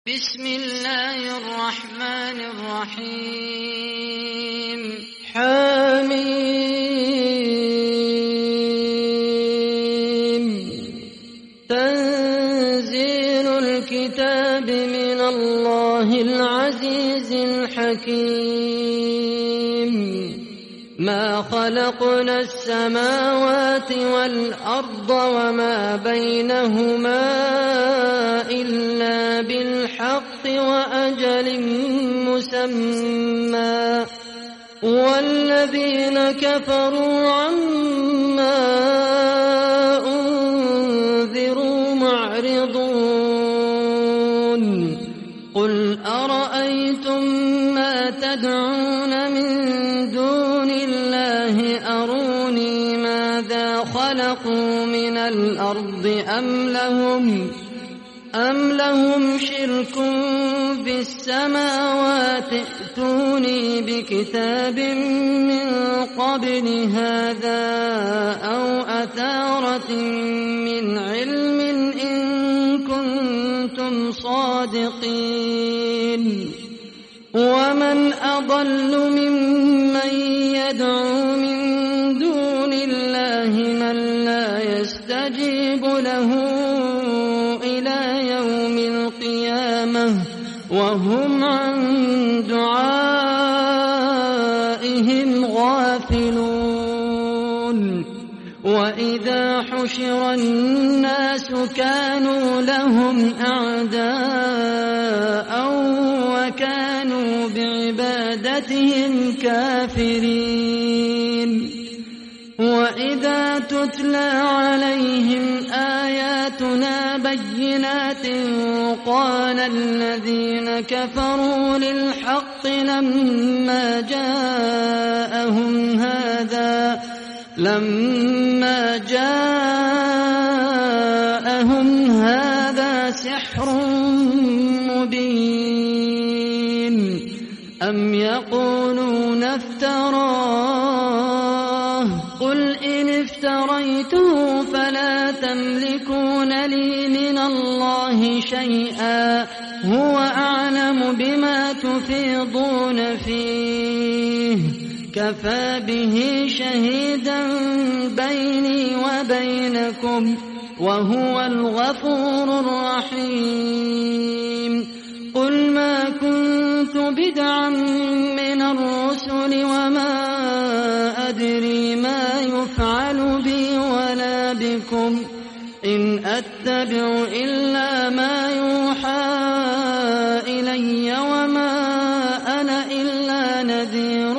بسم الله الرحمن الرحيم حميم تنزيل الكتاب من الله العزيز الحكيم ما خلقنا السماوات والأرض وما بينهما إلا بالحق وأجل مسمى والذين كفروا عما أنذروا معرضون قل أرأيتم ما تدعون من دون الله أروني ماذا خلقوا من الأرض أم لهم شرك في السماوات ائتوني بكتاب من قبل هذا أو أثارة من علم إن كنتم صادقين ومن أضل ممن يدعو من دون الله من لا يستجيب له إلى يوم القيامة وهم عن دعائهم غافلون وإذا حشر الناس كانوا لهم أعداء وكانوا بعبادتهم كافرين وإذا تتلى عليهم آياتنا بينات قال الذين كفروا للحق لما جاءهم هذا سحر مبين أم يقولون افتراه قل إن افتريته فلا تملكون لي من الله شيئا هو أعلم بما تفيضون فيه كفى به شهيدا بيني وبينكم وهو الغفور الرحيم قل ما كنت بدعا من الرسل وما أدري ما يفعل بي ولا بكم إن أتبع إلا ما يوحى إلي وما أنا إلا نذير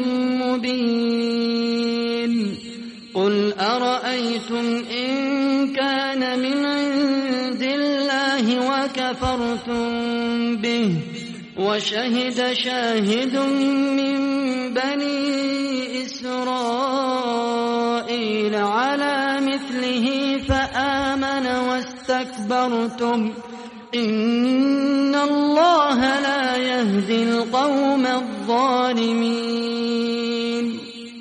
مبين قل أرأيتم إن كان من عند الله وكفرتم به وشهد شاهد من بني إسرائيل على مثله فآمن واستكبرتم إن الله لا يهدي القوم الظالمين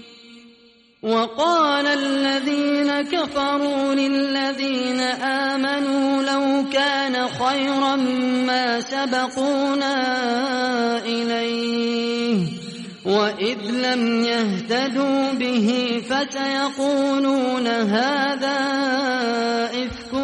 وقال الذين كفروا للذين آمنوا لو كان خيرا ما سبقونا إليه وإذ لم يهتدوا به فسيقولون هذا إفك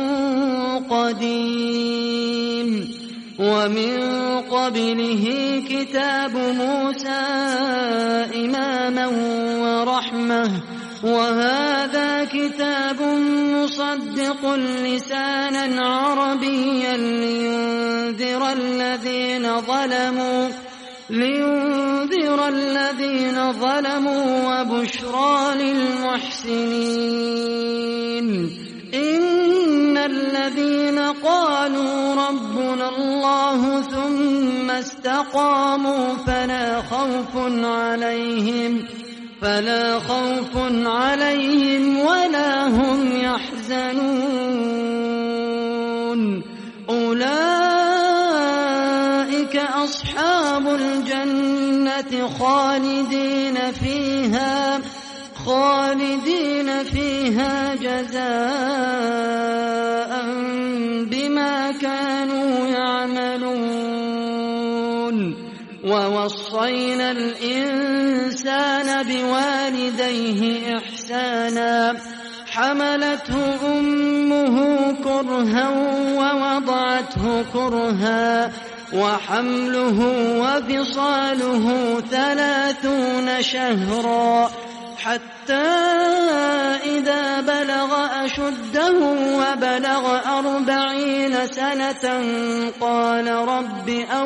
قديم ومن قبله كتاب موسى إماما ورحمة وهذا كتاب مصدق لسانا عربيا لينذر الذين ظلموا وبشرى للمحسنين إن الذين قالوا ربنا الله ثم استقاموا فلا خوف عليهم ولا هم يحزنون أولئك أصحاب الجنة خالدين فيها جزاء بما كانوا يعملون. ووصينا الإنسان بوالديه إحسانا حملته أمه كرها ووضعته كرها وحمله وفصاله 30 شهرا حتى إذا بلغ أشده وبلغ 40 سنة قال رب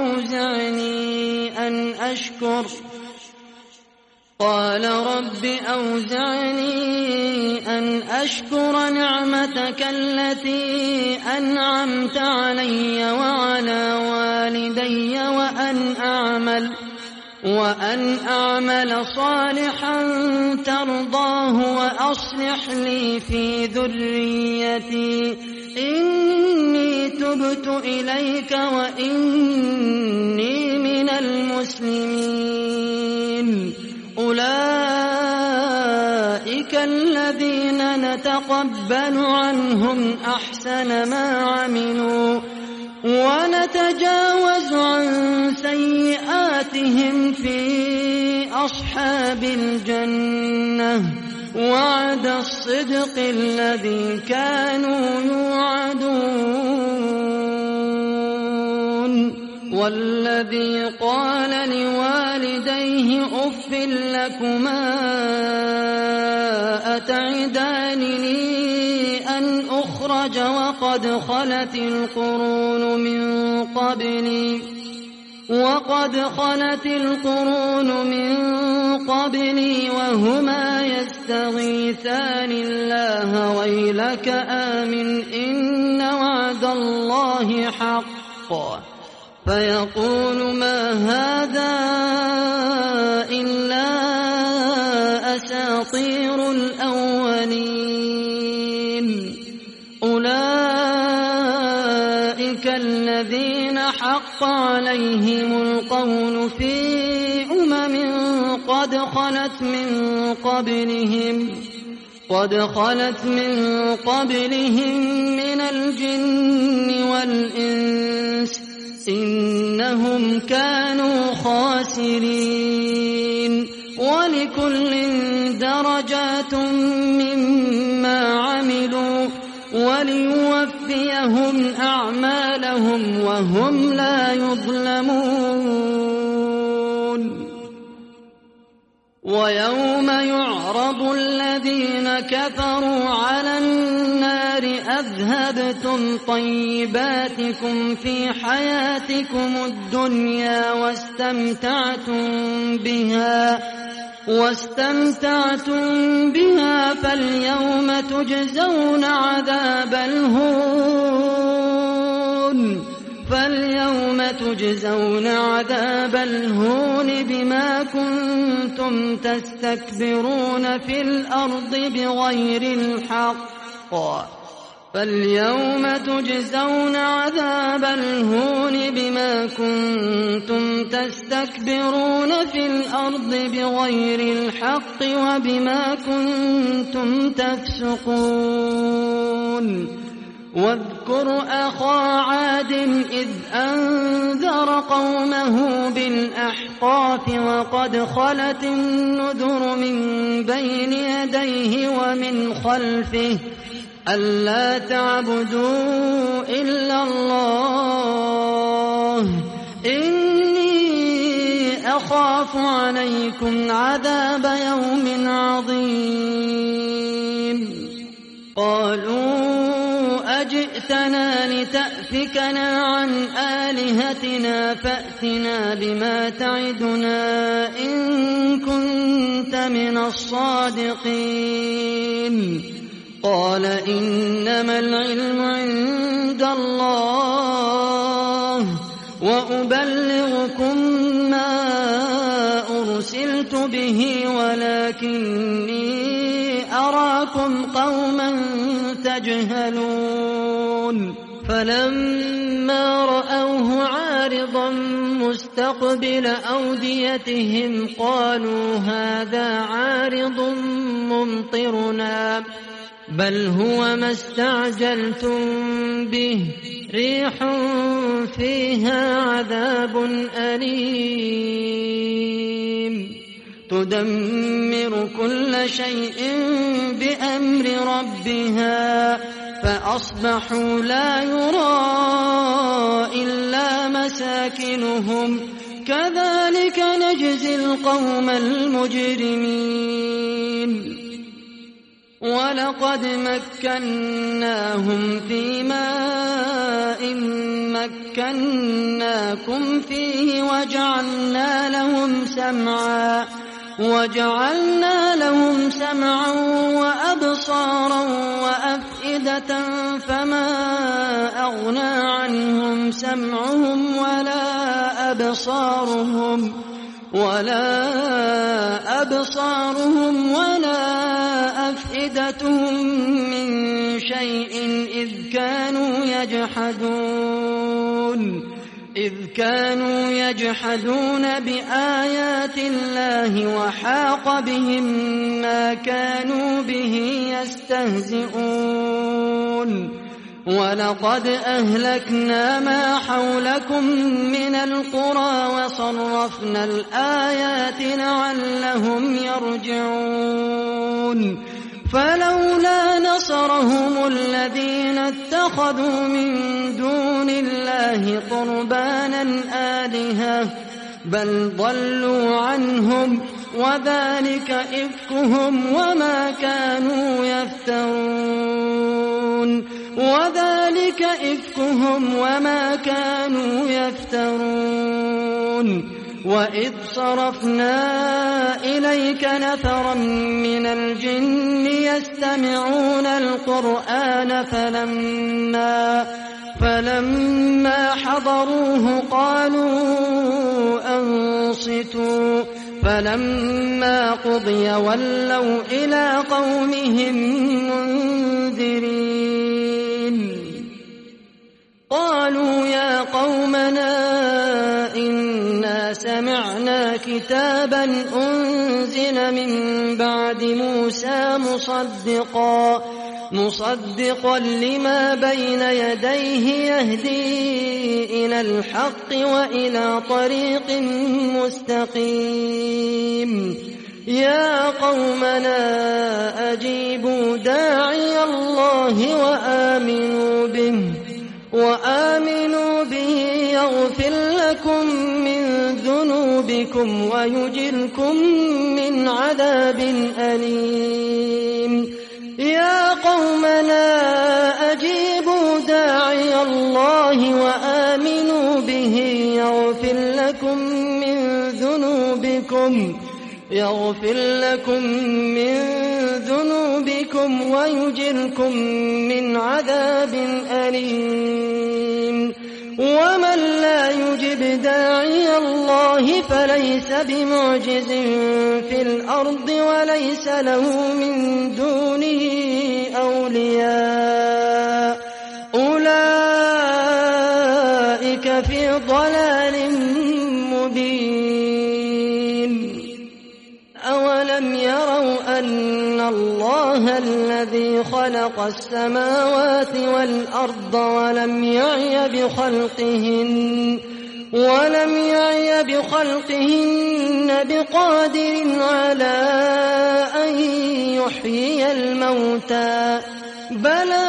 أوزعني أن أشكر نعمتك التي أنعمت علي وعلى والدي وأن أعمل صالحا ترضاه وأصلح لي في ذريتي إني تبت إليك وإني من المسلمين. أولئك الذين نتقبل عنهم أحسن ما عملوا ونتجاوز عن سيئاتهم في أصحاب الجنة وعد الصدق الذي كانوا يوعدون. والذي قال لوالديه أف لكما أتعدانني أن أخرج وقد خلت القرون من قبلي وهما يستغيثان الله ويلك آمن إن وعد الله حق فيقول ما هذا إلا أساطير الأولين. أولئك الذين حق عليهم القول في قد خلت من قبلهم من الجن والإنس إنهم كانوا خاسرين. ولكل درجات مما عملوا وليوفيهم أعمالهم وهم لا يظلمون. ويوم يعرض الذين كفروا على النار أذهبتم طيباتكم في حياتكم الدنيا واستمتعتم بها فاليوم تجزون عذاب الهون بما كنتم تستكبرون في الأرض بغير الحق. فاليوم تجزون عذاب الهون بما كنتم تستكبرون في الأرض بغير الحق وبما كنتم تفسقون. واذكر أخا عاد إذ أنذر قومه بالأحقاف وقد خلت النذر من بين يديه ومن خلفه ألا تعبدوا إلا الله إني أخاف عليكم عذاب يوم عظيم. قالوا أجئتنا لتأفكنا عن آلهتنا فأتنا بما تعدنا إن كنت من الصادقين. قال إنما العلم عند الله وأبلغكم ما أرسلت به ولكني أراكم قوما تجهلون. فلما رأوه عارضا مستقبل أوديتهم قالوا هذا عارض ممطرنا بل هو ما استعجلتم به ريح فيها عذاب أليم تدمر كل شيء بأمر ربها فأصبحوا لا يرى إلا مساكنهم كذلك نجزي القوم المجرمين ولقد مكناهم في ماء مكناكم فيه وجعلنا لهم سمعا وأبصارا وأفئدة فما أغنى عنهم سمعهم ولا أبصارهم ولا أفئدتهم من شيء إذ كانوا يجحدون بآيات الله وحاق بهم ما كانوا به يستهزئون ولقد أهلكنا ما حولكم من القرى وصرفنا الآيات لعلهم يرجعون فلولا نصرهم الذين اتخذوا من دون الله قربانا آلهة بل ضلوا عنهم وذلك إفكهم وما كانوا يفترون وإذ صرفنا إليك نفرا من الجن يستمعون القرآن فلما حضروه قالوا أنصتوا فلما قضي ولوا إلى قومهم منذرين قالوا يا قومنا إنا سمعنا كتابا أنزل من بعد موسى مصدقا لما بين يديه يهدي إلى الحق وإلى طريق مستقيم يا قومنا أجيبوا داعي الله وآمنوا به يغفر لكم من ذنوبكم ويجركم من عذاب أليم يا قومنا أجيبوا داعي الله وآمنوا به يغفر لكم من ذنوبكم ويجركم من عذاب أليم ومن لا يجب داعي الله فليس بمعجز في الأرض وليس له من دونه أولياء أولئك في ضلال مبين أولم يروا أن الله الذي خلق السماوات والأرض ولم يعي بخلقهن بقادر على أن يحيي الموتى بلى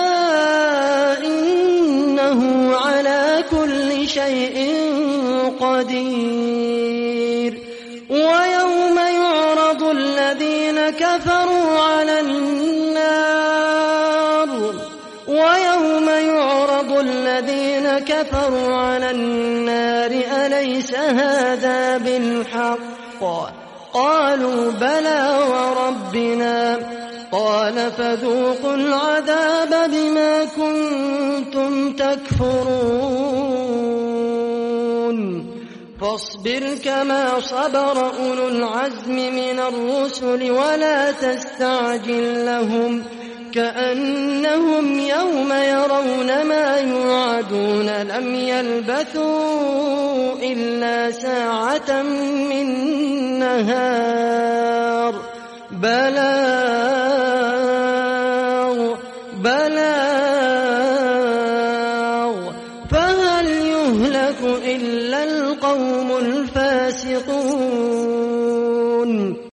إنه على كل شيء قدير ويوم يعرض الذين كفروا على النار أليس هذا بالحق قالوا بلى وربنا قال فذوقوا العذاب بما كنتم تكفرون فاصبر كما صبر أولو العزم من الرسل ولا تستعجل لهم كأنهم يوم يرون ما يوعدون لم يلبثوا إلا ساعة من نهار بلاغ القوم الفاسقون.